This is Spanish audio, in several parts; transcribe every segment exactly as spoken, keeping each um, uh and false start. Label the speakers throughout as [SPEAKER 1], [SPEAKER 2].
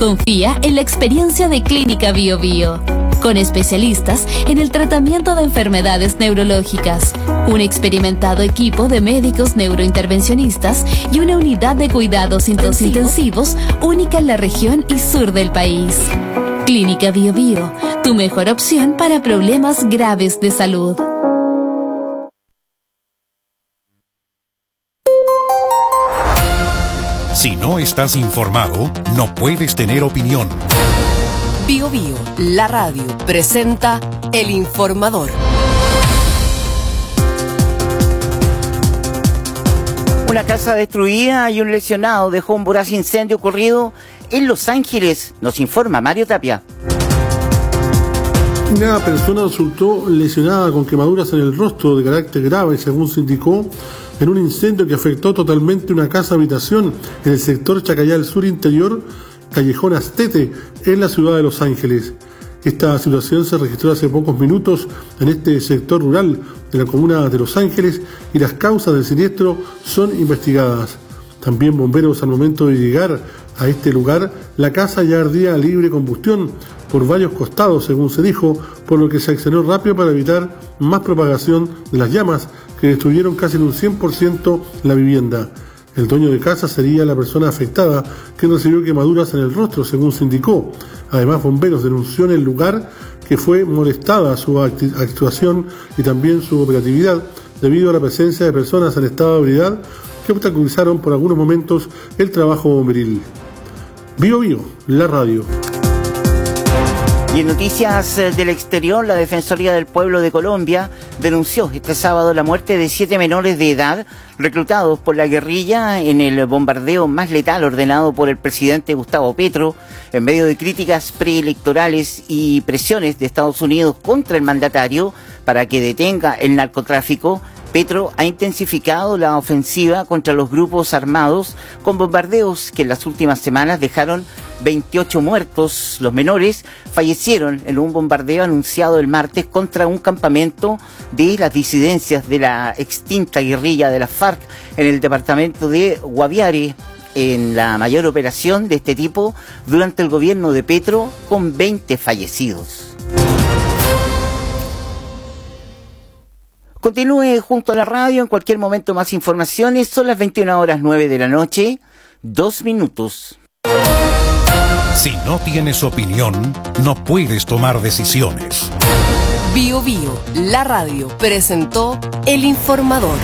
[SPEAKER 1] Confía en la experiencia de Clínica Bio Bio, con especialistas en el tratamiento de enfermedades neurológicas, un experimentado equipo de médicos neurointervencionistas y una unidad de cuidados intensivos única en la región y sur del país. Clínica Bio Bio, tu mejor opción para problemas graves de salud.
[SPEAKER 2] Si no estás informado, no puedes tener opinión.
[SPEAKER 3] Bio Bio, la radio, presenta El Informador.
[SPEAKER 4] Una casa destruida y un lesionado dejó un voraz incendio ocurrido en Los Ángeles, nos informa Mario Tapia.
[SPEAKER 5] Una persona resultó lesionada con quemaduras en el rostro de carácter grave, según se indicó, en un incendio que afectó totalmente una casa-habitación en el sector Chacayal Sur Interior, Callejón Astete, en la ciudad de Los Ángeles. Esta situación se registró hace pocos minutos en este sector rural de la comuna de Los Ángeles y las causas del siniestro son investigadas. También bomberos, al momento de llegar a este lugar, la casa ya ardía a libre combustión por varios costados, según se dijo, por lo que se accionó rápido para evitar más propagación de las llamas que destruyeron casi en un cien por ciento la vivienda. El dueño de casa sería la persona afectada, que recibió quemaduras en el rostro, según se indicó. Además, bomberos denunció en el lugar que fue molestada su actuación y también su operatividad debido a la presencia de personas en estado de ebriedad que obstaculizaron por algunos momentos el trabajo bomberil. Bio Bio, la radio.
[SPEAKER 4] Y en noticias del exterior, la Defensoría del Pueblo de Colombia denunció este sábado la muerte de siete menores de edad reclutados por la guerrilla en el bombardeo más letal ordenado por el presidente Gustavo Petro en medio de críticas preelectorales y presiones de Estados Unidos contra el mandatario para que detenga el narcotráfico. Petro ha intensificado la ofensiva contra los grupos armados con bombardeos que en las últimas semanas dejaron veintiocho muertos. Los menores fallecieron en un bombardeo anunciado el martes contra un campamento de las disidencias de la extinta guerrilla de las FARC en el departamento de Guaviare, en la mayor operación de este tipo durante el gobierno de Petro, con veinte fallecidos. Continúe junto a la radio, en cualquier momento más informaciones. Son las veintiuna horas nueve de la noche, dos minutos.
[SPEAKER 2] Si no tienes opinión, no puedes tomar decisiones.
[SPEAKER 3] Bio Bio, la radio, presentó El Informador.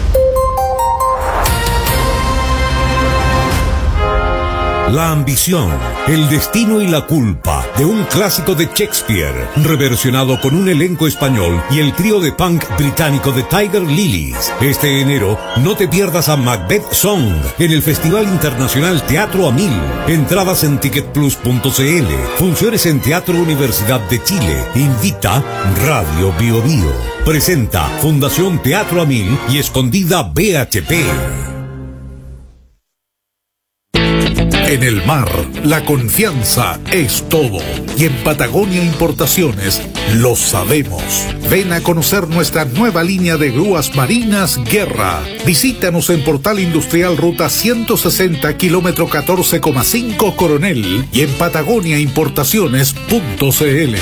[SPEAKER 6] La ambición, el destino y la culpa de un clásico de Shakespeare, reversionado con un elenco español y el trío de punk británico de Tiger Lilies. Este enero, no te pierdas a Macbeth Song en el Festival Internacional Teatro a Mil. Entradas en ticket plus punto c l. Funciones en Teatro Universidad de Chile. Invita Radio Bio Bio. Presenta Fundación Teatro a Mil y Escondida B H P.
[SPEAKER 7] En el mar, la confianza es todo. Y en Patagonia Importaciones lo sabemos. Ven a conocer nuestra nueva línea de grúas marinas Guerra. Visítanos en Portal Industrial Ruta ciento sesenta, kilómetro catorce coma cinco Coronel y en patagonia importaciones punto c l.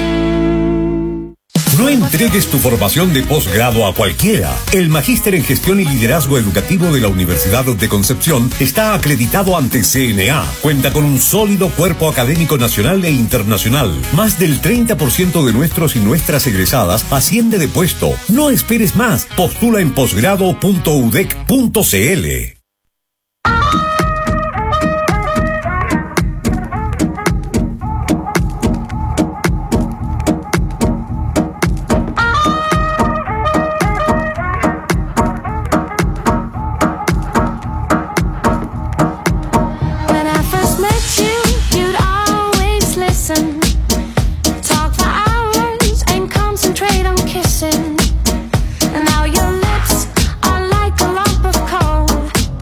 [SPEAKER 6] No entregues tu formación de posgrado a cualquiera. El Magíster en Gestión y Liderazgo Educativo de la Universidad de Concepción está acreditado ante C N A. Cuenta con un sólido cuerpo académico nacional e internacional. Más del treinta por ciento de nuestros y nuestras egresadas asciende de puesto. No esperes más. Postula en posgrado punto u d e c punto c l.
[SPEAKER 8] And now your lips are like a lump of coal.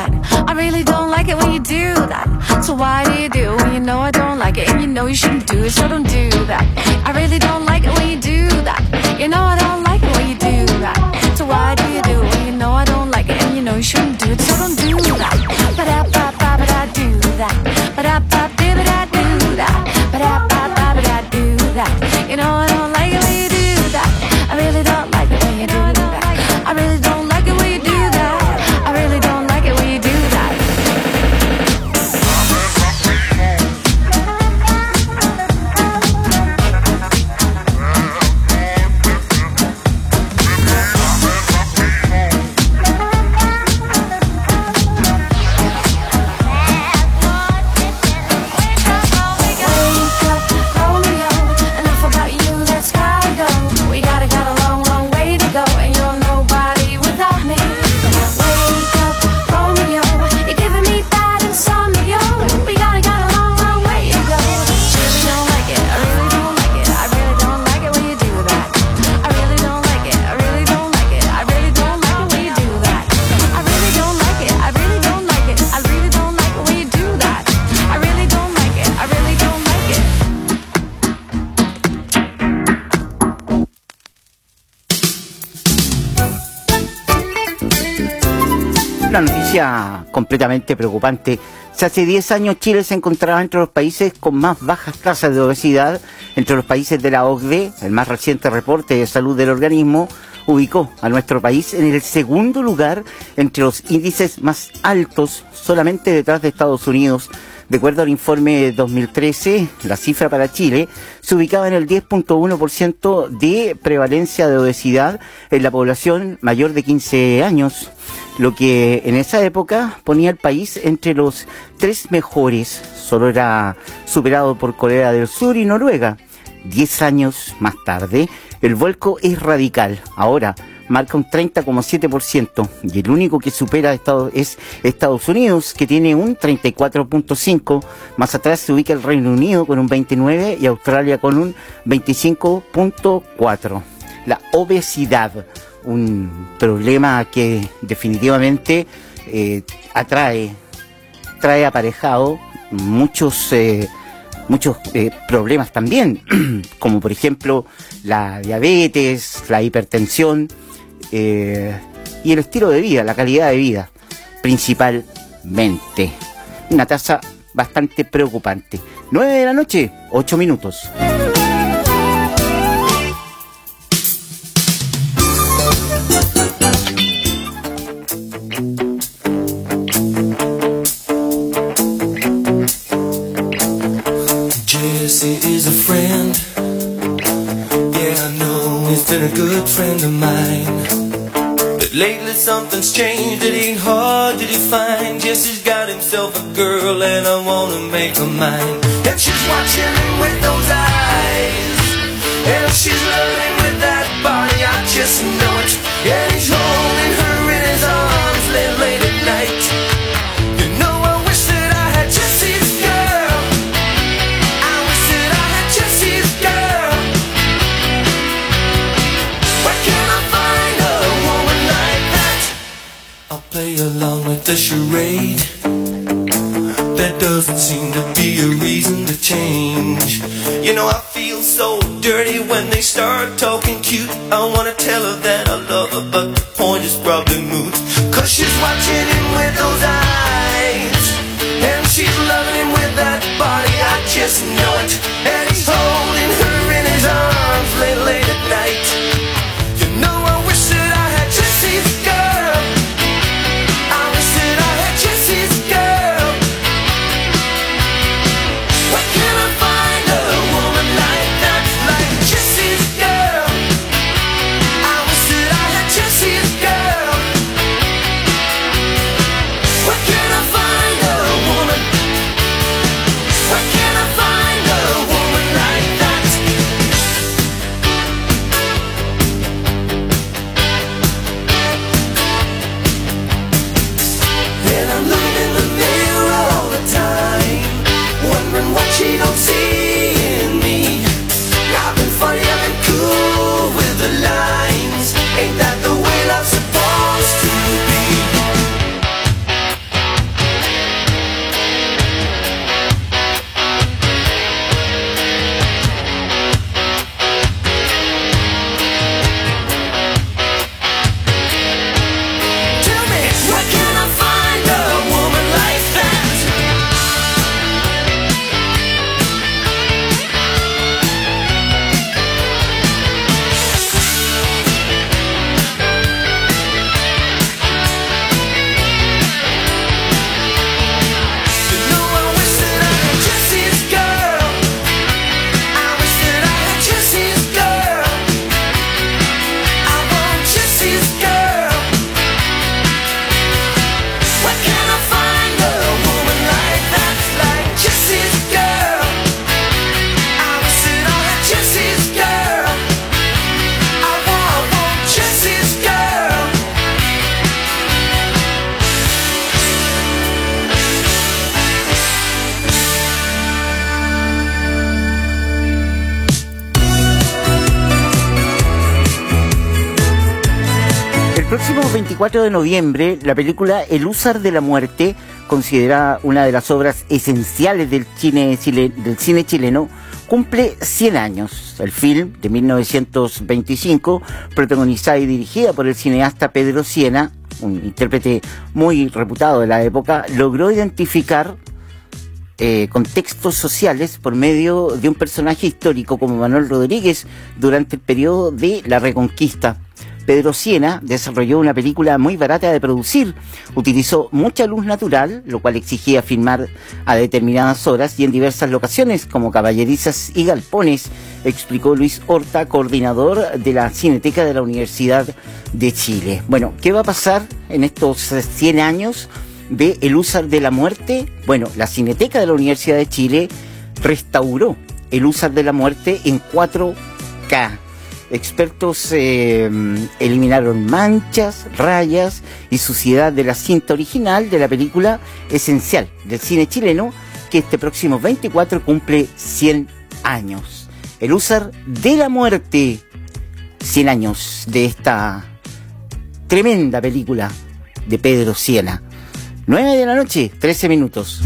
[SPEAKER 8] that. I really don't like it when you do that. So why do you do when you know I don't like it and you know you shouldn't do it, so don't do that. I really don't like it when you do that. You know I don't like it when you do that. So why do you do when you know I don't like it and you know you shouldn't do it, so don't do that. Ba-da-ba-ba-ba-da do that. Ba-da-ba-ba-ba-da do that. Ba-da-ba-ba-ba-da do that. You know I don't like it when you do that. I really don't like it when you do that. I really don't like it when you do that. I really don't like it when you do that.
[SPEAKER 4] Una noticia completamente preocupante. Si hace diez años Chile se encontraba entre los países con más bajas tasas de obesidad, entre los países de la O C D E, el más reciente reporte de salud del organismo ubicó a nuestro país en el segundo lugar entre los índices más altos, solamente detrás de Estados Unidos. De acuerdo al informe dos mil trece, la cifra para Chile se ubicaba en el diez punto uno por ciento de prevalencia de obesidad en la población mayor de quince años, lo que en esa época ponía al país entre los tres mejores. Solo era superado por Corea del Sur y Noruega. Diez años más tarde, el vuelco es radical. Ahora marca un treinta coma siete por ciento y el único que supera es Estados Unidos, que tiene un treinta y cuatro punto cinco por ciento. Más atrás se ubica el Reino Unido con un veintinueve por ciento y Australia con un veinticinco punto cuatro por ciento. La obesidad, un problema que definitivamente eh, atrae, trae aparejado muchos eh, muchos eh, problemas también, como por ejemplo la diabetes, la hipertensión eh, y el estilo de vida, la calidad de vida, principalmente. Una tasa bastante preocupante. nueve de la noche, ocho minutos.
[SPEAKER 9] Jesse is a friend. Yeah, I know he's been a good friend of mine. But lately something's changed, it ain't hard to define. Jesse's got himself a girl and I wanna make her mine. And she's watching him with those eyes, and she's loving with that body, I just know it. And he's holding her in his arms late, late at night. You know I wish that I had Jesse's girl. I wish that I had Jesse's girl. Where can I find a woman like that? I'll play along with the charade. There doesn't seem to be a reason to change. You know I feel so dirty when they start talking cute. I wanna tell her that I love her, but the point is probably moot. Cause she's watching him with those eyes, and she's loving him with that body, I just know it. And he's holding her in his arms late, late at night. You know I wish that I had Jesse's girl. I wish that I had Jesse's girl. Where can I find a woman like that, like Jesse's girl? I wish that I had Jesse's girl. Where can I find a woman? Where can I find a woman
[SPEAKER 4] veinticuatro de noviembre, la película El Húsar de la Muerte, considerada una de las obras esenciales del cine, chile, del cine chileno, cumple cien años. El film, de mil novecientos veinticinco, protagonizada y dirigida por el cineasta Pedro Sienna, un intérprete muy reputado de la época, logró identificar eh, contextos sociales por medio de un personaje histórico como Manuel Rodríguez durante el periodo de la Reconquista. Pedro Sienna desarrolló una película muy barata de producir, utilizó mucha luz natural, lo cual exigía filmar a determinadas horas y en diversas locaciones, como caballerizas y galpones, explicó Luis Horta, coordinador de la Cineteca de la Universidad de Chile. Bueno, ¿qué va a pasar en estos cien años de El Húsar de la Muerte? Bueno, la Cineteca de la Universidad de Chile restauró El Húsar de la Muerte en cuatro K. Expertos eh, eliminaron manchas, rayas y suciedad de la cinta original de la película esencial del cine chileno, que este próximo veinticuatro cumple cien años. El Húsar de la Muerte, cien años de esta tremenda película de Pedro Sienna. nueve de la noche, trece minutos.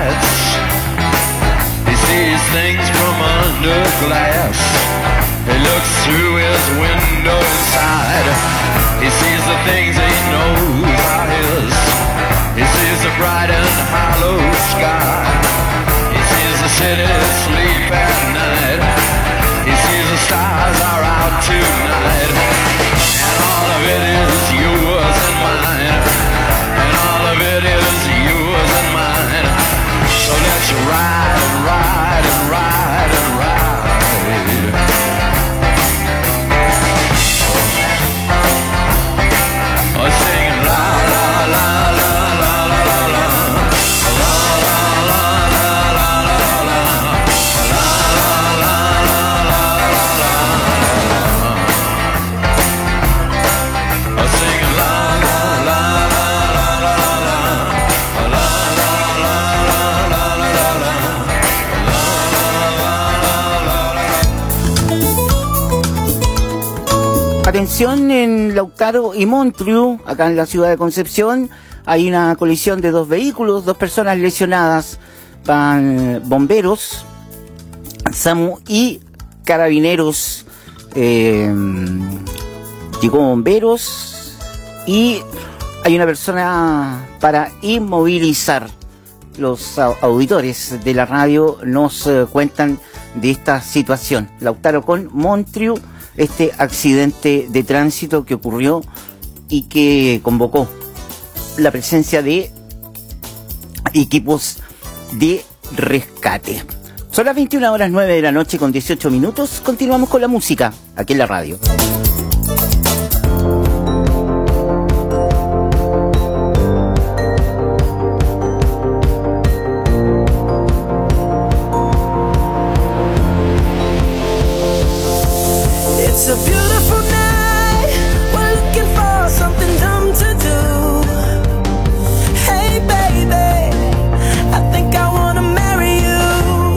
[SPEAKER 9] He looks
[SPEAKER 10] looks through his window inside. He sees the things he knows are his. He sees the bright and hollow sky. He sees the city sleep at night. He sees the stars are out tonight. And all of it is yours and mine. And all of it is yours and mine. So let's ride and ride and ride and ride. Oh, singing la la la la la la la la la la la la la la. Singing la la la la la la la la.
[SPEAKER 4] Atención, en Lautaro y Montreux, acá en la ciudad de Concepción, hay una colisión de dos vehículos, dos personas lesionadas. Van bomberos, SAMU y carabineros. Eh, llegó bomberos y hay una persona para inmovilizar. Los auditores de la radio nos eh, cuentan de esta situación. Lautaro con Montreux, este accidente de tránsito que ocurrió y que convocó la presencia de equipos de rescate. Son las veintiuna horas nueve de la noche con dieciocho minutos. Continuamos con la música aquí en la radio.
[SPEAKER 9] It's a beautiful night. We're looking for something dumb to do. Hey baby, I think I wanna marry you.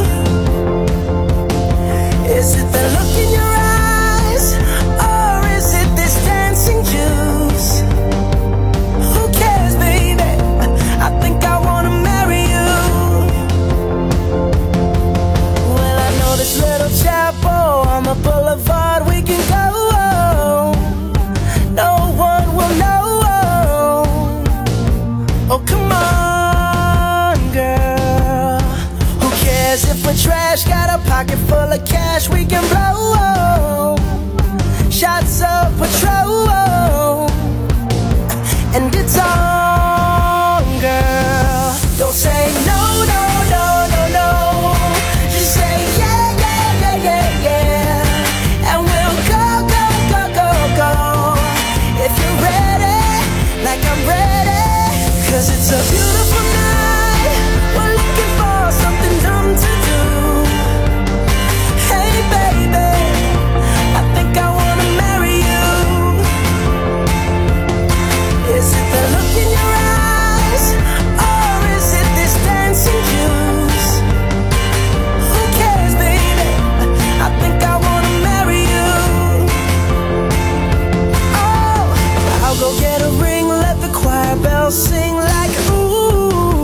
[SPEAKER 9] Is it the look in your eyes, or is it this dancing juice? Who cares, baby? I think I wanna marry you. Well, I know this little chapel on the boulevard we can go. No one will know. Oh, come on, girl. Who cares if we're trash? Got a pocket full of cash we can blow. Shots of Patrol, and it's on, girl. Don't say no, no, no, no, no. Just say yeah, yeah, yeah, yeah, yeah. And we'll go, go, go, go, go. If you're ready, like I'm ready. Cause it's a beautiful night. We're looking for something dumb to do. Hey baby, I think I wanna marry you. Is it the look in your eyes, or is it this dancing juice? Who cares, baby? I think I wanna marry you. Oh, I'll go get a ring, let the choir bells sing like ooh.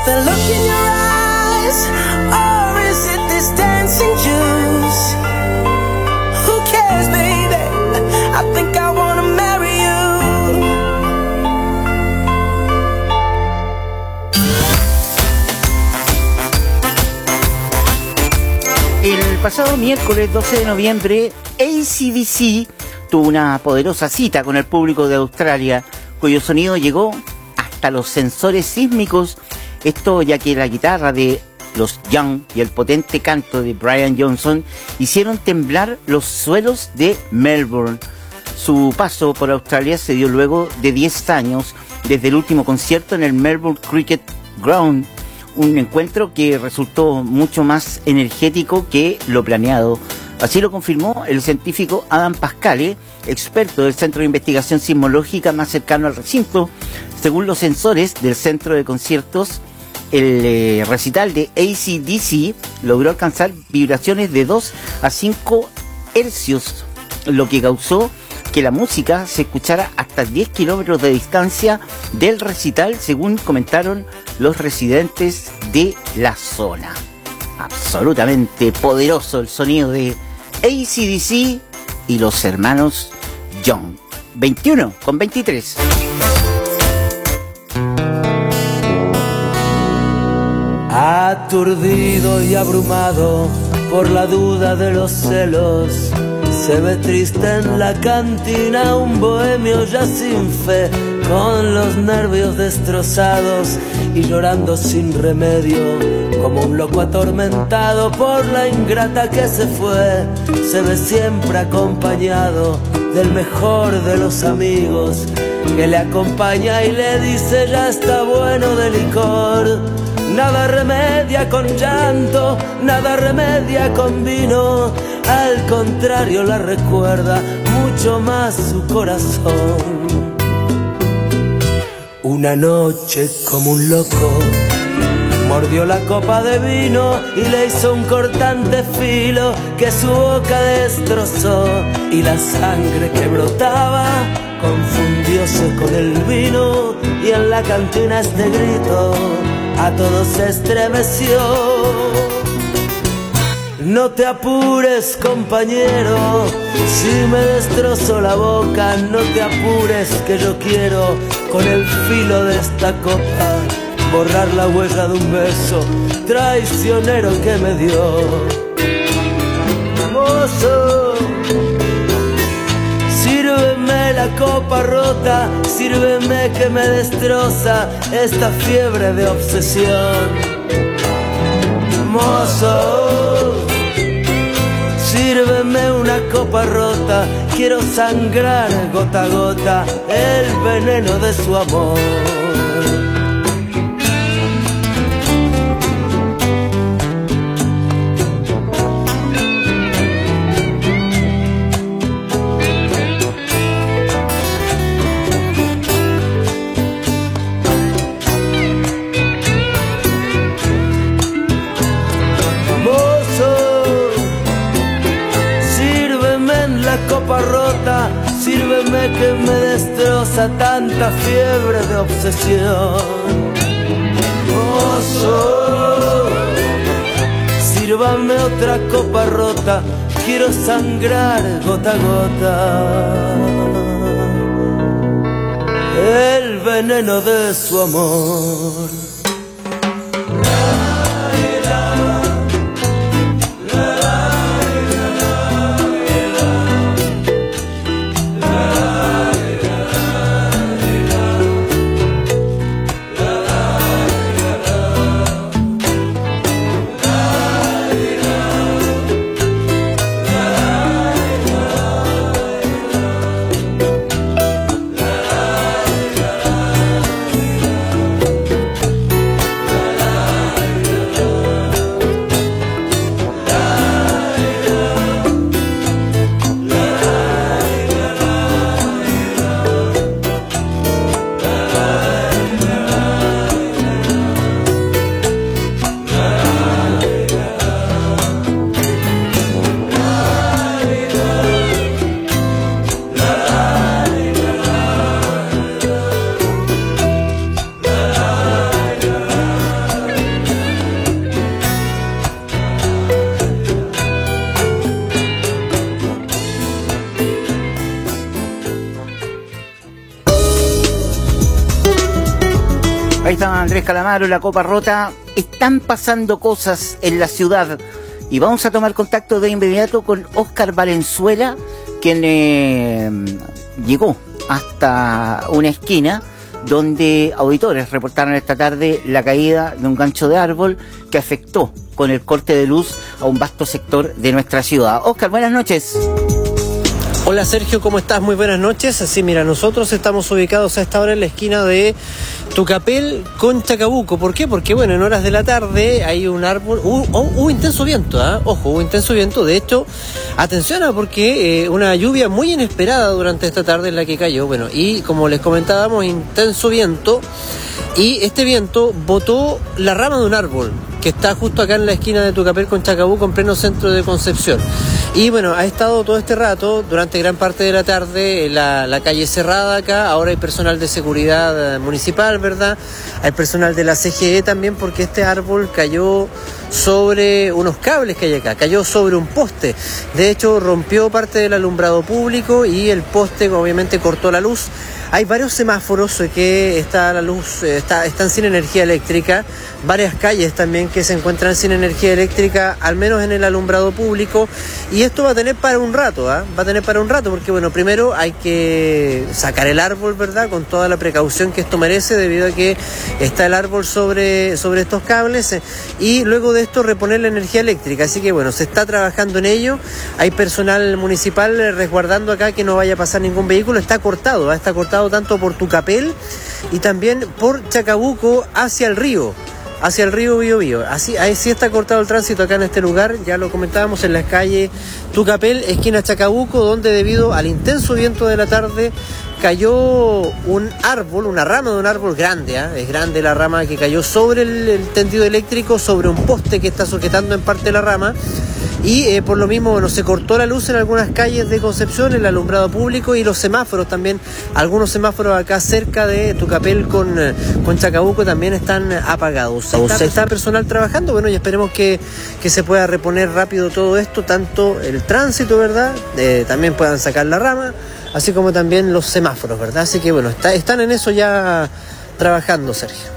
[SPEAKER 9] the look in your eyes, or is it this dancing juice? Who cares, baby? I think I wanna marry you.
[SPEAKER 4] El pasado miércoles doce de noviembre, A C D C tuvo una poderosa cita con el público de Australia, cuyo sonido llegó hasta los sensores sísmicos. Esto ya que la guitarra de los Young y el potente canto de Brian Johnson hicieron temblar los suelos de Melbourne. Su paso por Australia se dio luego de diez años desde el último concierto en el Melbourne Cricket Ground, un encuentro que resultó mucho más energético que lo planeado. Así lo confirmó el científico Adam Pascale, experto del Centro de Investigación Sismológica más cercano al recinto. Según los sensores del centro de conciertos, el eh, recital de A C D C logró alcanzar vibraciones de dos a cinco hercios, lo que causó que la música se escuchara hasta diez kilómetros de distancia del recital, según comentaron los residentes de la zona. Absolutamente poderoso el sonido de A C D C y los hermanos Young. veintiuno con veintitrés.
[SPEAKER 11] Aturdido y abrumado por la duda de los celos, se ve triste en la cantina un bohemio ya sin fe, con los nervios destrozados y llorando sin remedio, como un loco atormentado por la ingrata que se fue. Se ve siempre acompañado del mejor de los amigos, que le acompaña y le dice ya está bueno de licor. Nada remedia con llanto, nada remedia con vino, al contrario la recuerda mucho más su corazón. Una noche como un loco mordió la copa de vino y le hizo un cortante filo que su boca destrozó, y la sangre que brotaba confundióse con el vino, y en la cantina este grito a todos se estremeció. No te apures, compañero, si me destrozo la boca, no te apures que yo quiero con el filo de esta copa borrar la huella de un beso traicionero que me dio. Mozo, sírveme la copa rota, sírveme que me destroza esta fiebre de obsesión. Mozo, sírveme una copa rota, quiero sangrar gota a gota el veneno de su amor. Sírveme que me destroza tanta fiebre de obsesión. Mozo, sírvame otra copa rota, quiero sangrar gota a gota el veneno de su amor.
[SPEAKER 4] Andrés Calamaro, La Copa Rota. Están pasando cosas en la ciudad y vamos a tomar contacto de inmediato con Óscar Valenzuela, quien eh, llegó hasta una esquina donde auditores reportaron esta tarde la caída de un gancho de árbol que afectó con el corte de luz a un vasto sector de nuestra ciudad. Óscar, buenas noches.
[SPEAKER 12] Hola Sergio, ¿cómo estás? Muy buenas noches. Sí, mira, nosotros estamos ubicados a esta hora en la esquina de Tucapel con Chacabuco. ¿Por qué? Porque, bueno, en horas de la tarde hay un árbol... Hubo, hubo intenso viento, ¿eh? Ojo, hubo intenso viento. De hecho, atención, ¿eh? porque eh, una lluvia muy inesperada durante esta tarde en la que cayó. Bueno, y como les comentábamos, intenso viento. Y este viento botó la rama de un árbol que está justo acá en la esquina de Tucapel con Chacabuco, en pleno centro de Concepción. Y bueno, ha estado todo este rato, durante gran parte de la tarde, la, la calle cerrada acá. Ahora hay personal de seguridad municipal, ¿verdad? Hay personal de la C G E también, porque este árbol cayó sobre unos cables que hay acá, cayó sobre un poste. De hecho, rompió parte del alumbrado público y el poste obviamente cortó la luz. Hay varios semáforos que está la luz, está, están sin energía eléctrica, varias calles también que se encuentran sin energía eléctrica, al menos en el alumbrado público, y esto va a tener para un rato, ¿eh? va a tener para un rato, porque bueno, primero hay que sacar el árbol, ¿verdad?, con toda la precaución que esto merece, debido a que está el árbol sobre, sobre estos cables, eh, y luego de esto reponer la energía eléctrica, así que bueno, se está trabajando en ello. Hay personal municipal resguardando acá que no vaya a pasar ningún vehículo. Está cortado, ¿eh? está cortado tanto por Tucapel y también por Chacabuco hacia el río, hacia el río Biobío. Así, ahí sí está cortado el tránsito acá en este lugar, ya lo comentábamos, en la calle Tucapel, esquina Chacabuco, donde debido al intenso viento de la tarde cayó un árbol, una rama de un árbol grande, ¿eh? es grande la rama que cayó sobre el, el tendido eléctrico, sobre un poste que está sujetando en parte la rama. Y eh, por lo mismo, bueno, se cortó la luz en algunas calles de Concepción, el alumbrado público y los semáforos también. Algunos semáforos acá cerca de Tucapel con, con Chacabuco también están apagados. Está, está personal trabajando, bueno, y esperemos que, que se pueda reponer rápido todo esto, tanto el tránsito, ¿verdad? Eh, también puedan sacar la rama, así como también los semáforos, ¿verdad? Así que bueno, está, están en eso ya trabajando, Sergio.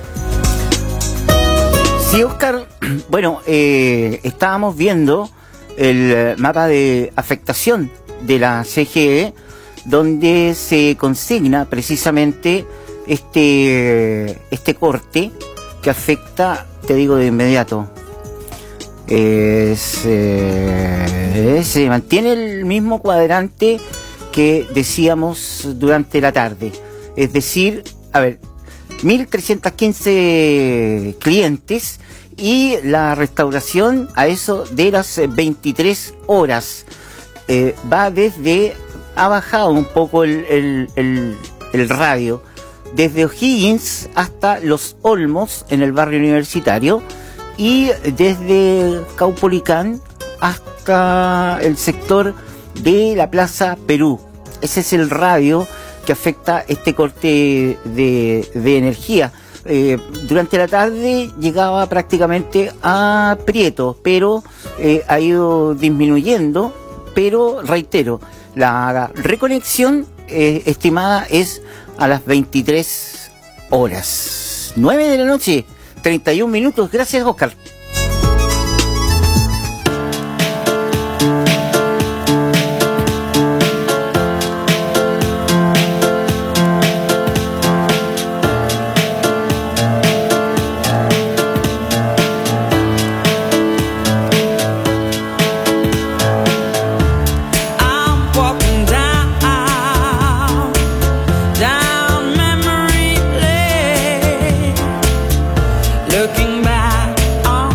[SPEAKER 4] Sí, Óscar, bueno, eh, estábamos viendo el mapa de afectación de la C G E, donde se consigna precisamente este, este corte que afecta, te digo de inmediato, es, eh, se mantiene el mismo cuadrante que decíamos durante la tarde, es decir, a ver, mil trescientos quince clientes y la restauración a eso de las veintitrés horas. Eh, va desde, ha bajado un poco el, el, el, el radio, desde O'Higgins hasta Los Olmos en el barrio universitario y desde Caupolicán hasta el sector de la Plaza Perú. Ese es el radio que afecta este corte de, de energía. Eh, durante la tarde llegaba prácticamente a Prieto, pero eh, ha ido disminuyendo, pero reitero, la reconexión eh, estimada es a las veintitrés horas. nueve de la noche, treinta y un minutos. Gracias, Óscar.
[SPEAKER 13] Looking back on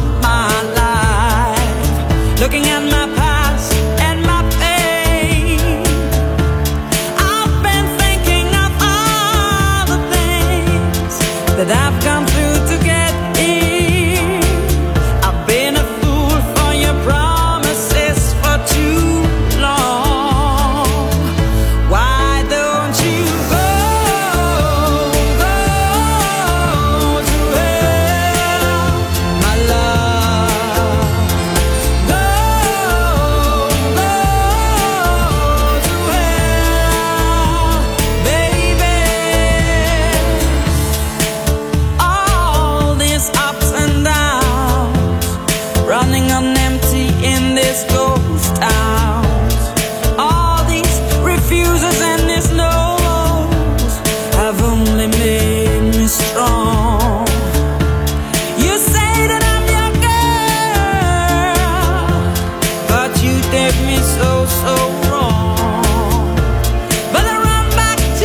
[SPEAKER 13] in this ghost town. All these refusals and these no's have only made me strong. You say that I'm your girl, but you take me so, so wrong. But I run back to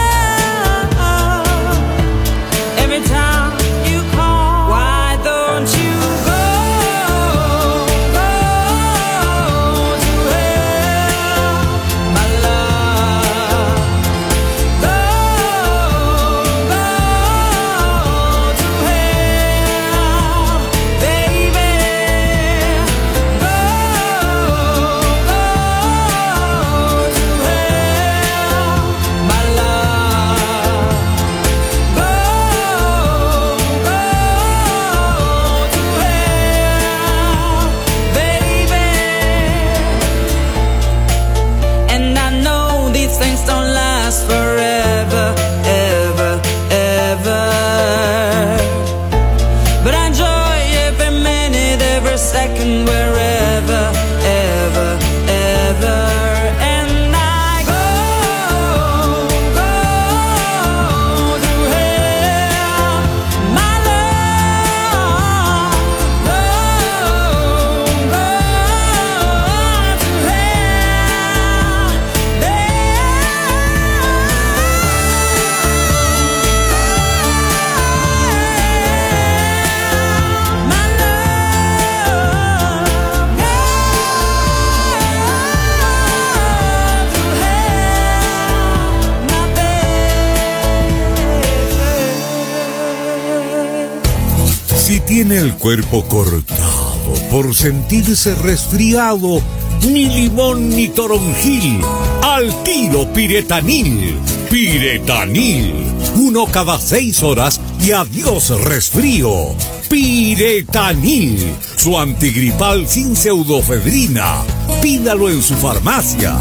[SPEAKER 13] love every time you call. Why don't you go, go to hell, my love? Go, go to hell, baby. Go, go to hell, my love. Go, go to hell, baby. And I know these things don't last forever, ever, ever. But I enjoy every minute, every second, wherever, ever, ever. And I go, go to hell, my love. Go, go to hell, my love. Go to hell, my baby.
[SPEAKER 6] Si tiene el cuerpo cortado por sentirse resfriado, ni limón ni toronjil, al tiro Piretanil. Piretanil, uno cada seis horas y adiós resfrío. Piretanil, su antigripal sin pseudofedrina. Pídalo en su farmacia.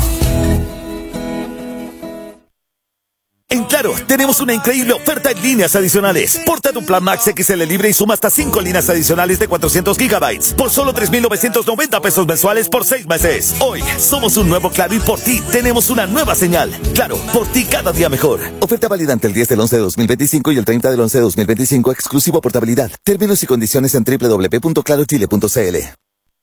[SPEAKER 14] En Claro, tenemos una increíble oferta en líneas adicionales. Porta tu plan Max X L libre y suma hasta cinco líneas adicionales de cuatrocientos gigabytes por solo tres mil novecientos noventa pesos mensuales por seis meses. Hoy somos un nuevo Claro y por ti tenemos una nueva señal. Claro, por ti cada día mejor. Oferta válida entre el diez del once de dos mil veinticinco y el treinta del once de dos mil veinticinco, exclusivo a portabilidad. Términos y condiciones en doble u doble u doble u punto claro chile punto c l.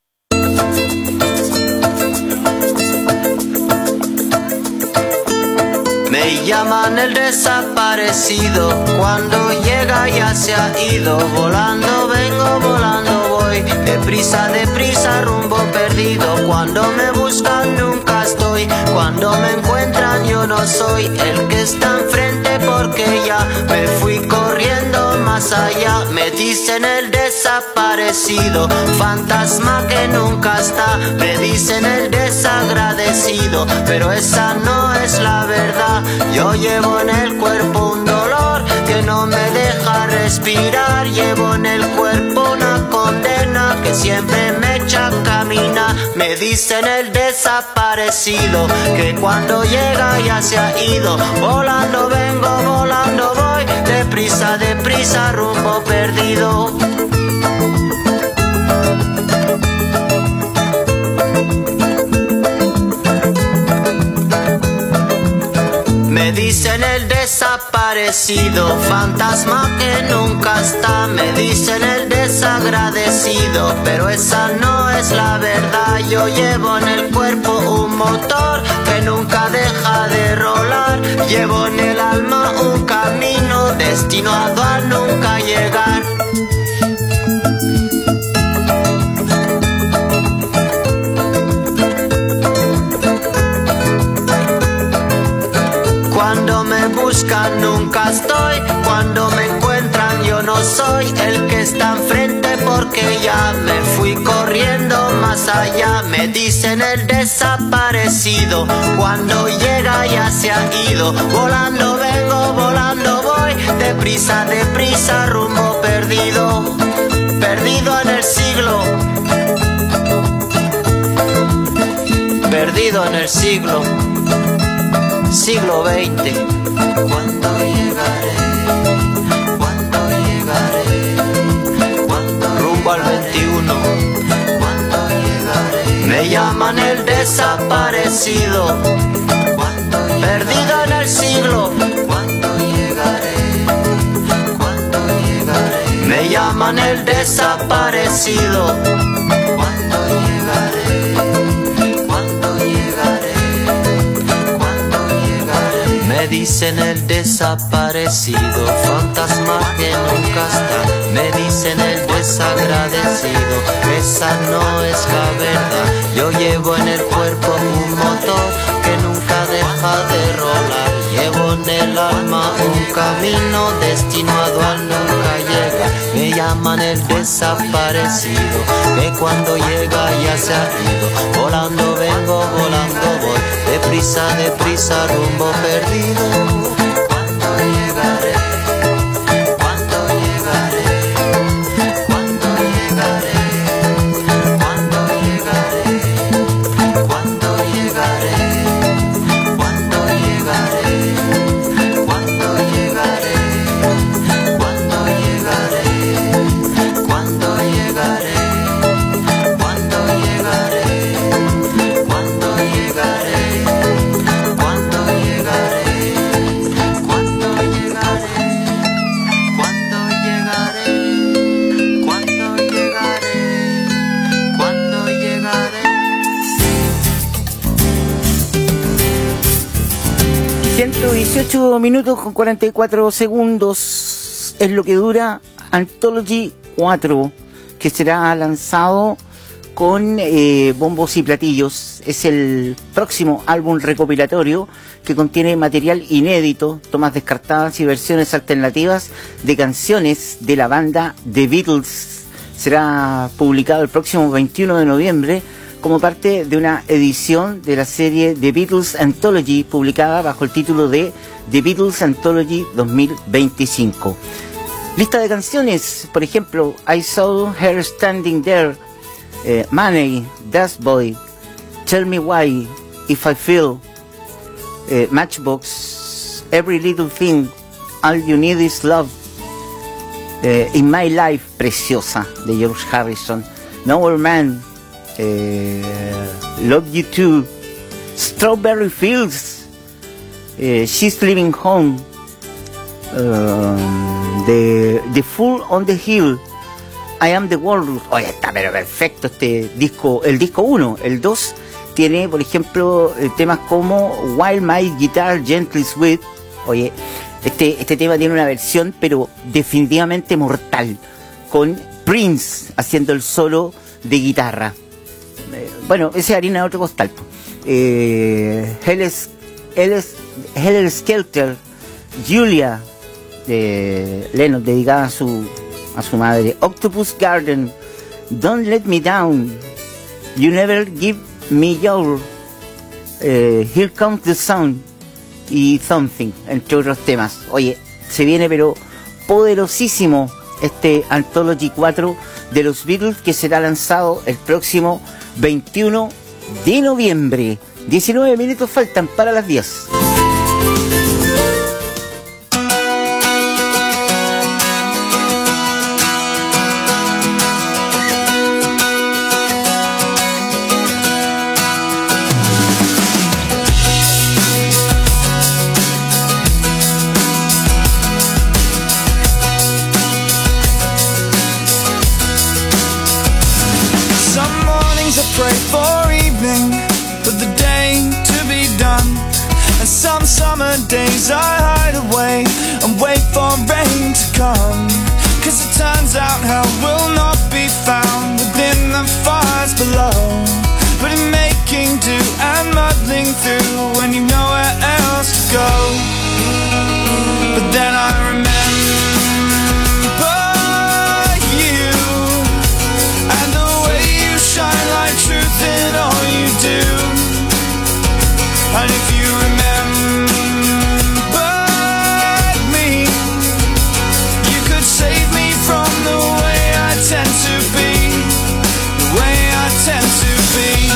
[SPEAKER 11] Me llaman el desaparecido, cuando llega ya se ha ido. Volando vengo, volando voy, deprisa, deprisa, rumbo perdido. Cuando me buscan nunca estoy, cuando me encuentran yo no soy el que está enfrente, porque ya me fui corriendo más allá. Me dicen el desaparecido, fantasma que nunca está. Me dicen el desagradecido, pero esa no es la verdad. Yo llevo en el cuerpo un dolor que no me deja respirar. Llevo en el cuerpo una condena que siempre me echa a caminar. Me dicen el desaparecido, que cuando llega ya se ha ido. Volando vengo, volando voy, deprisa, deprisa, rumbo perdido. Me dicen el desaparecido, fantasma que nunca está. Me dicen el desagradecido, pero esa no es la verdad. Yo llevo en el cuerpo un motor que nunca deja de rolar. Llevo en el alma un camino destinado a nunca llegar. Cuando me buscan nunca estoy, cuando me encuentran yo no soy el que está enfrente, porque ya me fui corriendo más allá. Me dicen el desaparecido, cuando llega ya se ha ido. Volando vengo, volando voy, deprisa, deprisa, rumbo perdido. Perdido en el siglo, perdido en el siglo, siglo veinte. ¿Cuándo llegaré? ¿Cuándo llegaré? ¿Cuándo rumbo al veintiuno? ¿Cuándo llegaré?
[SPEAKER 15] llaman el desaparecido, perdido en el siglo. ¿Cuándo llegaré? ¿Cuándo llegaré? Me llaman el desaparecido. ¿Cuándo llegaré? ¿Cuándo llegaré? ¿Cuándo llegaré? Me dicen el desaparecido, fantasma que nunca está. Me dicen el desagradecido, esa no es la verdad. Yo llevo en el cuerpo un motor que nunca deja de rolar. Llevo en el alma un camino destinado al nunca llega. Me llaman el desaparecido, que cuando llega ya se ha ido. Volando vengo, volando voy, deprisa, deprisa, rumbo perdido. ¿Cuándo llegaré? ¿Cuándo llegaré? ¿Cuándo llegaré? ¿Cuándo llegaré? ¿Cuándo llegaré? ¿Cuándo llegaré? ¿Cuándo llegaré? ¿Cuándo llegaré? ¿Cuándo llegaré? ¿Cuándo llegaré? ¿Cuándo llegaré? ¿Cuándo llegaré? ¿Cuándo llegaré? ¿Cuándo llegaré? ¿Cuándo llegaré? ¿Cuándo llegaré?
[SPEAKER 4] ciento dieciocho minutos con cuarenta y cuatro segundos es lo que dura Anthology cuatro, que será lanzado con eh, bombos y platillos. Es el próximo álbum recopilatorio que contiene material inédito, tomas descartadas y versiones alternativas de canciones de la banda The Beatles. Será publicado el próximo veintiuno de noviembre como parte de una edición de la serie The Beatles Anthology, publicada bajo el título de The Beatles Anthology dos mil veinticinco. Lista de canciones, por ejemplo, I Saw Her Standing There, eh, Money, Dust Boy, Tell Me Why, If I Feel, eh, Matchbox, Every Little Thing, All You Need Is Love, eh, In My Life, preciosa, de George Harrison, Nowhere Man, eh, Love You Too, Strawberry Fields, eh, She's Living Home, um, the, the Fool on the Hill, I Am the World. Oye, está pero perfecto este disco, el disco uno. El dos tiene, por ejemplo, temas como While My Guitar Gently Sweet. Oye, este, este tema tiene una versión, pero definitivamente mortal, con Prince haciendo el solo de guitarra. Eh, bueno, ese es harina de otro costal. Eh, Helter Skelter, Julia, de Lennon, dedicada a su a su madre. Octopus Garden, Don't Let Me Down, You Never Give Me Your, eh, Here Comes the Sun y Something, entre otros temas. Oye, se viene pero poderosísimo este Anthology cuatro de los Beatles, que será lanzado el próximo veintiuno de noviembre. diecinueve minutos faltan para las diez.
[SPEAKER 9] Pray for evening, for the day to be done. And some summer days I hide away and wait for rain to come. Cause it turns out hell will not be found within the fires below, but in making do and muddling through when you nowhere else to go. But then I remember truth in all you do. And if you remember me, you could save me from the way I tend to be, the way I tend to be.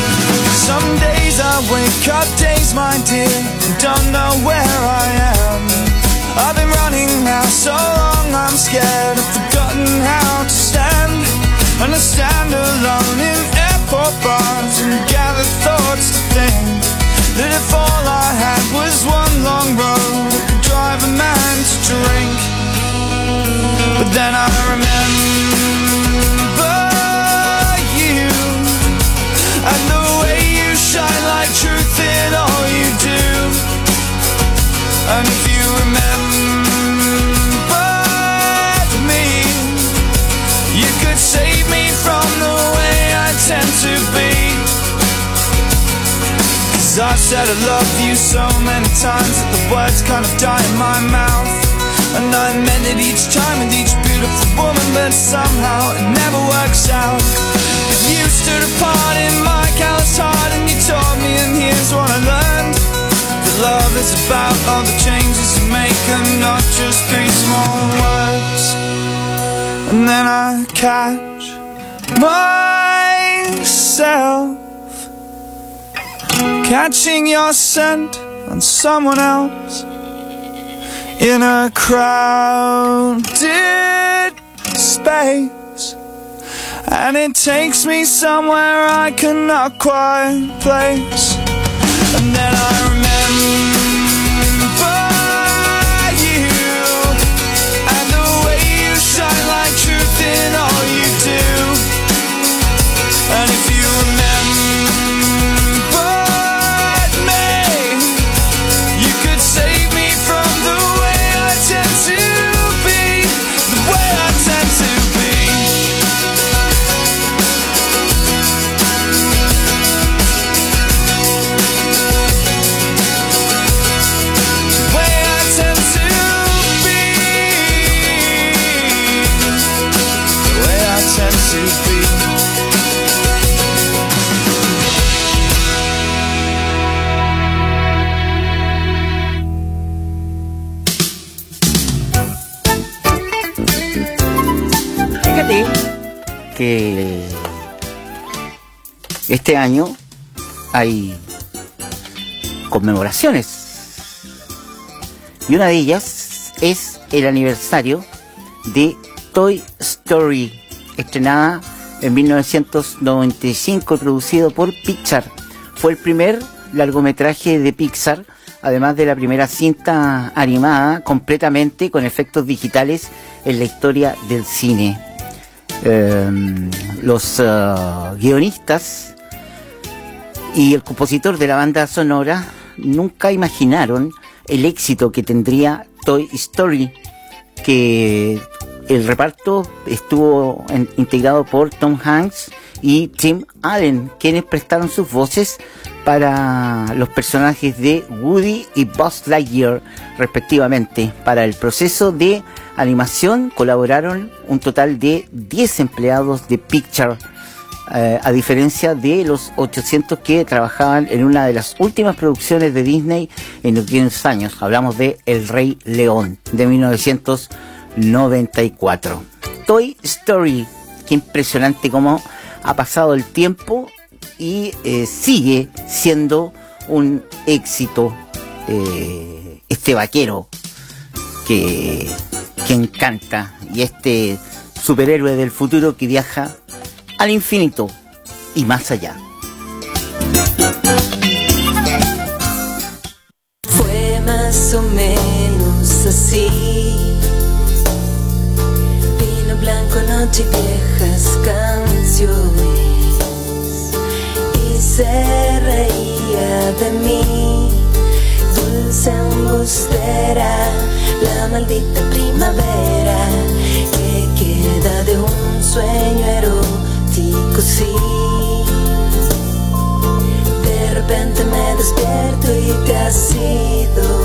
[SPEAKER 9] Some days I wake up, days my dear, and don't know where I am.
[SPEAKER 16] scared, I've forgotten how to stand. And I stand alone in airport bars and gather thoughts to think that if all I had was one long road, I could drive a man to drink. But then I remember you and the way you shine like truth in all you do. And if you remembered me, you could save me from the way I tend to be. Cause I've said I love you so many times that the words kind of die in my mouth. And I meant it each time with each beautiful woman, but somehow it never works out. But you stood apart in my callous heart and you taught me, and here's what I learned. That love is about all the changes you make and not just three small words. And then I catch myself catching your scent on someone else in a crowded space, and it takes me somewhere I cannot quite place. And then I remember you and the way you shine like truth in all you do. And if you remembered me, you could save me from the way I tend to be, the way I tend to be. The way I tend to be, the way I tend to be.
[SPEAKER 4] Fíjate que este año hay conmemoraciones y una de ellas es el aniversario de Toy Story, estrenada en mil novecientos noventa y cinco, producido por Pixar. Fue el primer largometraje de Pixar, además de la primera cinta animada completamente con efectos digitales en la historia del cine. Eh, los uh, guionistas y el compositor de la banda sonora nunca imaginaron el éxito que tendría Toy Story, que el reparto estuvo en, integrado por Tom Hanks y Tim Allen, quienes prestaron sus voces para los personajes de Woody y Buzz Lightyear, respectivamente. Para el proceso de animación colaboraron un total de diez empleados de Pixar, eh, a diferencia de los ochocientos que trabajaban en una de las últimas producciones de Disney en los diez años. Hablamos de El Rey León, de mil novecientos noventa y cuatro. Toy Story, qué impresionante cómo ha pasado el tiempo y eh, sigue siendo un éxito, eh, este vaquero que, que encanta, y este superhéroe del futuro que viaja al infinito y más allá.
[SPEAKER 17] Fue más o menos así. Vino blanco, noche y viejas canciones, y se reía de mí. Dulce embustera, la maldita primavera que queda de un sueño erótico, sí. De repente me despierto y te has ido.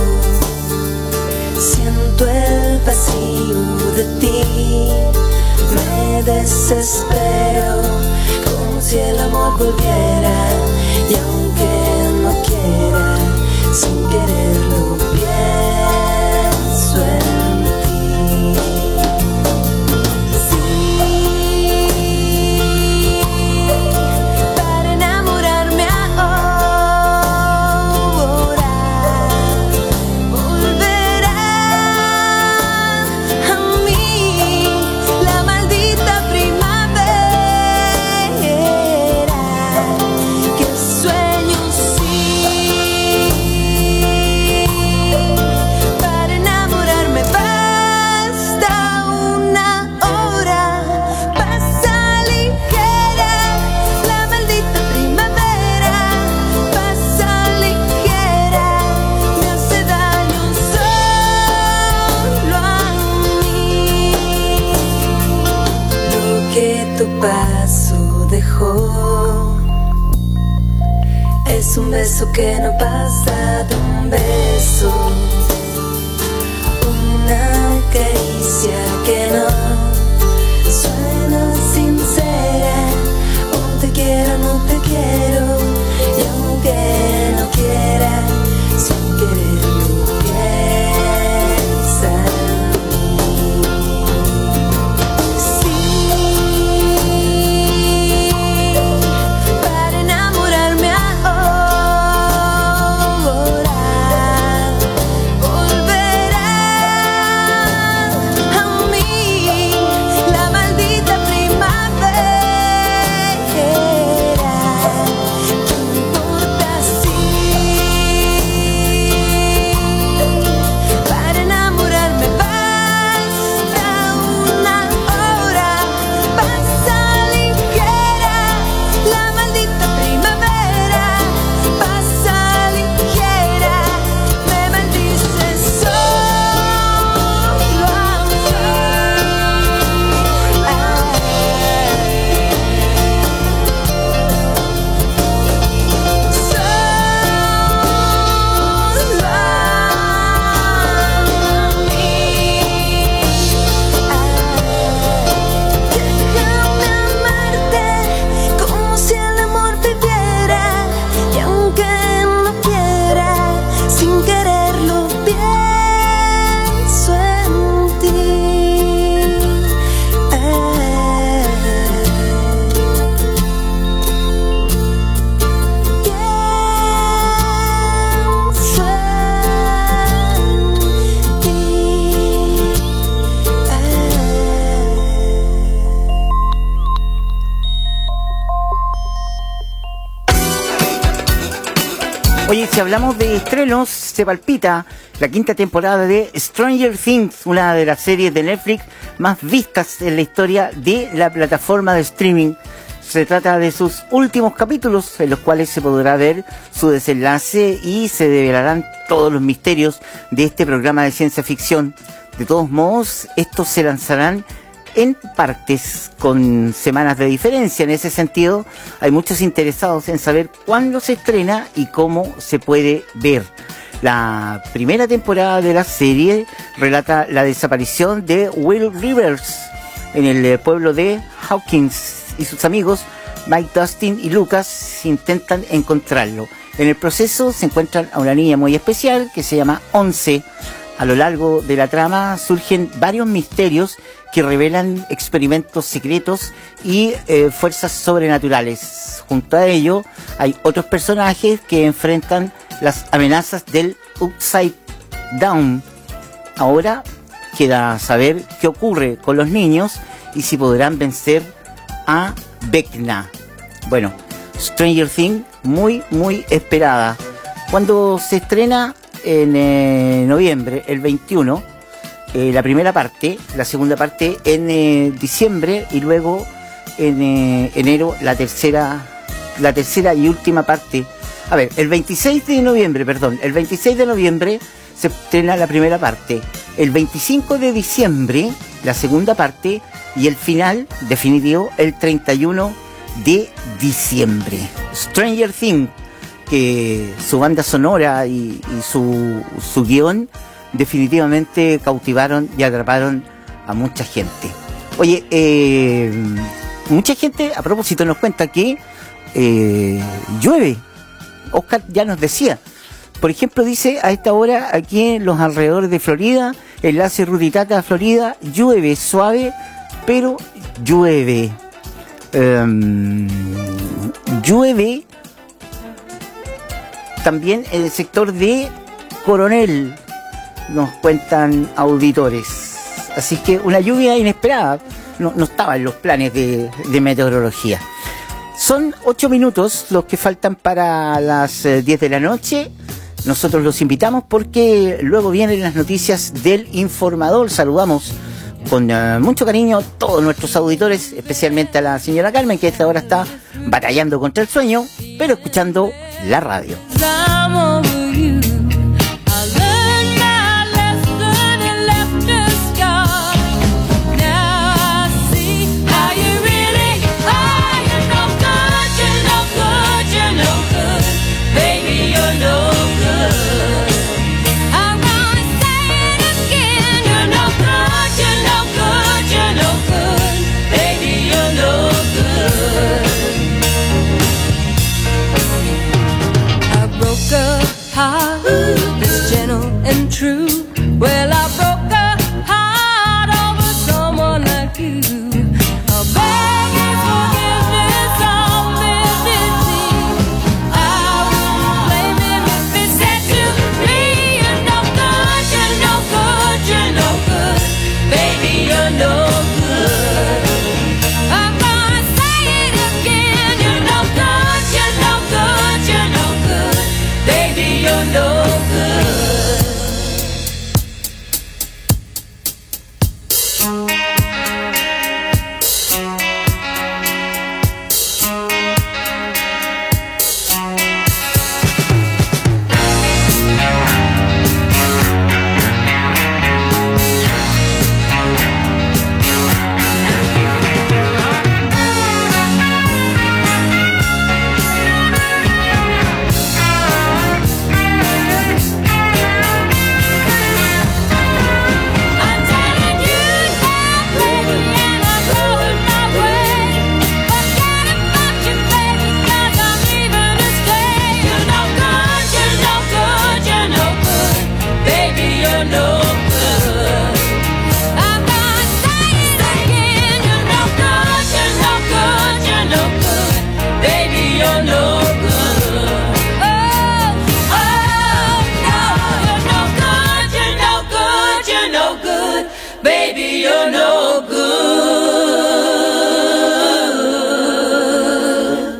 [SPEAKER 17] Siento el vacío de ti, me desespero como si el amor volviera, y aunque no quiera, sin quererlo pienso en ti. Sí, para enamorarme ahora, volverá a mí. paso dejó. Es un beso que no pasa de un beso, una caricia que no suena sincera. Un te quiero, no te quiero, y aunque no quiera, sin quererlo piensa en mí. Sí, para enamorarme ahora, volverá a mí la maldita primavera. ¿Qué importa si para enamorarme basta una hora? Pasa ligera la maldita primavera, pasa ligera, me maldice solo a mí. Déjame amarte como si el amor viviera, y aunque no quiera, sin quererlo pienso en ti. Pienso en ti.
[SPEAKER 4] Oye, si hablamos de estrenos, se palpita la quinta temporada de Stranger Things, una de las series de Netflix más vistas en la historia de la plataforma de streaming. Se trata de sus últimos capítulos, en los cuales se podrá ver su desenlace y se develarán todos los misterios de este programa de ciencia ficción. De todos modos, estos se lanzarán en partes con semanas de diferencia. En ese sentido, hay muchos interesados en saber cuándo se estrena y cómo se puede ver. La primera temporada de la serie relata la desaparición de Will Rivers en el pueblo de Hawkins, y sus amigos Mike, Dustin y Lucas intentan encontrarlo. En el proceso se encuentran a una niña muy especial que se llama Once. A lo largo de la trama surgen varios misterios que revelan experimentos secretos y eh, fuerzas sobrenaturales. Junto a ello hay otros personajes que enfrentan las amenazas del Upside Down. Ahora queda saber qué ocurre con los niños y si podrán vencer a Vecna. Bueno, Stranger Things muy muy esperada. Cuando se estrena en eh, noviembre, el veintiuno, eh, la primera parte, la segunda parte en eh, diciembre, y luego en eh, enero la tercera la tercera y última parte. A ver, el veintiséis de noviembre, perdón, el veintiséis de noviembre se estrena la primera parte, el veinticinco de diciembre la segunda parte, y el final definitivo el treinta y uno de diciembre. Stranger Things, que su banda sonora y, y su, su guión definitivamente cautivaron y atraparon a mucha gente. Oye, eh, mucha gente a propósito nos cuenta que eh, llueve. Oscar ya nos decía, por ejemplo, dice a esta hora aquí en los alrededores de Florida, enlace Rutitata Florida, llueve suave, pero llueve. Um, llueve también en el sector de Coronel, nos cuentan auditores. Así que una lluvia inesperada, no, no estaba en los planes de, de meteorología. Son ocho minutos los que faltan para las eh, diez de la noche. Nosotros los invitamos porque luego vienen las noticias del informador. Saludamos con uh, mucho cariño a todos nuestros auditores, especialmente a la señora Carmen, que a esta hora está batallando contra el sueño, pero escuchando la radio.
[SPEAKER 18] true. Well, I broke a heart over someone like you. I beg your forgiveness on this disease. I won't blame him if he said to me, you're no good, you're no good, you're no good. Baby, you're no good. I'm gonna say it again, you're no good, you're no good, you're no good. Baby, you're no good. Baby, you're no good.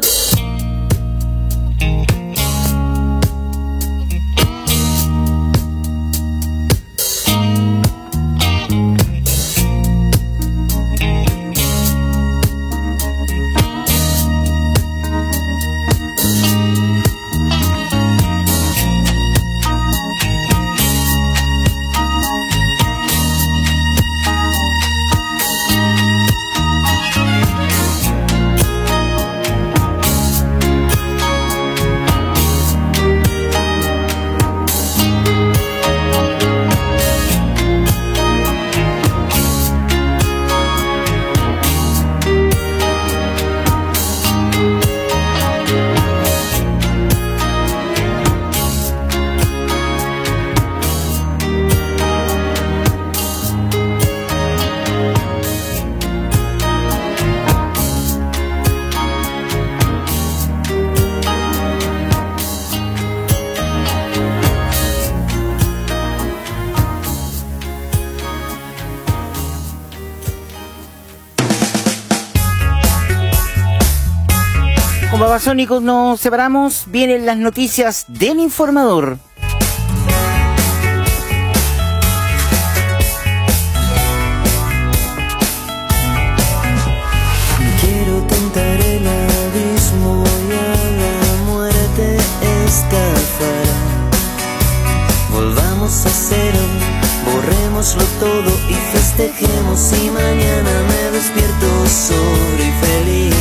[SPEAKER 4] Con Babasónicos nos separamos, vienen las noticias del Informador.
[SPEAKER 11] Quiero tentar el abismo y a la muerte escapar. Volvamos a cero, borrémoslo todo y festejemos. Y mañana me despierto sobre y feliz.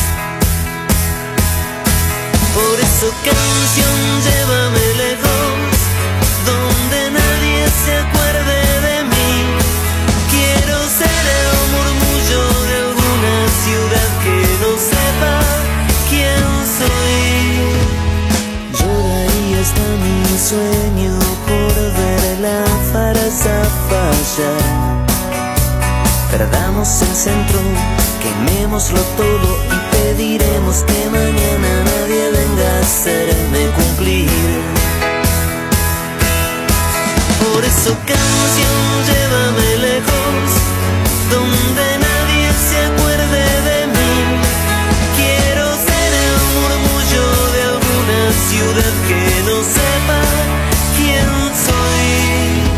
[SPEAKER 11] Por eso, canción, llévame lejos, donde nadie se acuerde de mí. Quiero ser el murmullo de alguna ciudad que no sepa quién soy. Yo daría hasta mi sueño por ver la farsa fallar. Perdamos el centro, quemémoslo todo y pediremos que mañana nadie venga a hacerme cumplir. Por eso, canción, llévame lejos, donde nadie se acuerde de mí. Quiero ser el murmullo de alguna ciudad que no sepa quién soy.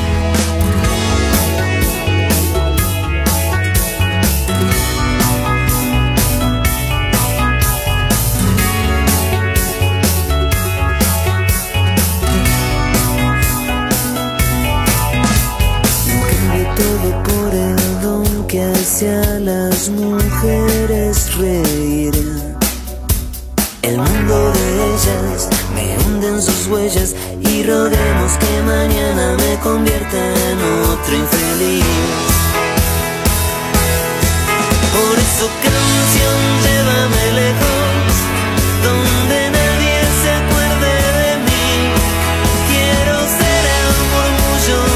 [SPEAKER 11] Que hace a las mujeres reír. El mundo de ellas me hunde en sus huellas y roguemos que mañana me convierta en otro infeliz. Por eso, canción, llévame lejos, donde nadie se acuerde de mí. Quiero ser el murmullo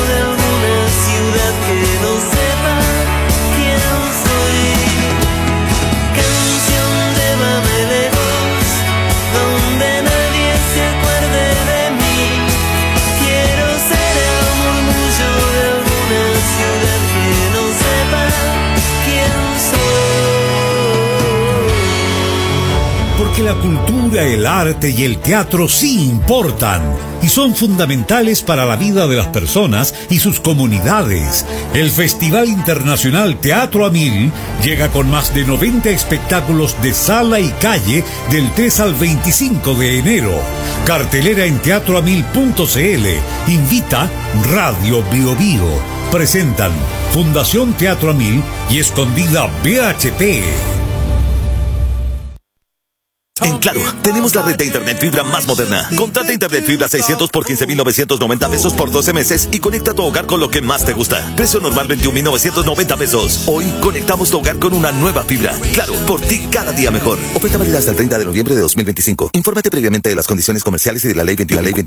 [SPEAKER 6] la cultura, el arte y el teatro sí importan y son fundamentales para la vida de las personas y sus comunidades. El Festival Internacional Teatro a Mil llega con más de noventa espectáculos de sala y calle del tres al veinticinco de enero. Cartelera en teatro a mil punto c l. Invita Radio Bio Bio. Presentan Fundación Teatro a Mil y Escondida B H P.
[SPEAKER 14] En Claro, tenemos la red de internet fibra más moderna. Contrata internet fibra seiscientos por quince mil novecientos noventa pesos por doce meses y conecta tu hogar con lo que más te gusta. Precio normal veintiún mil novecientos noventa pesos. Hoy conectamos tu hogar con una nueva fibra. Claro, por ti cada día mejor. Oferta válida hasta el treinta de noviembre de dos mil veinticinco. Infórmate previamente de las condiciones comerciales y de la ley veintiuno.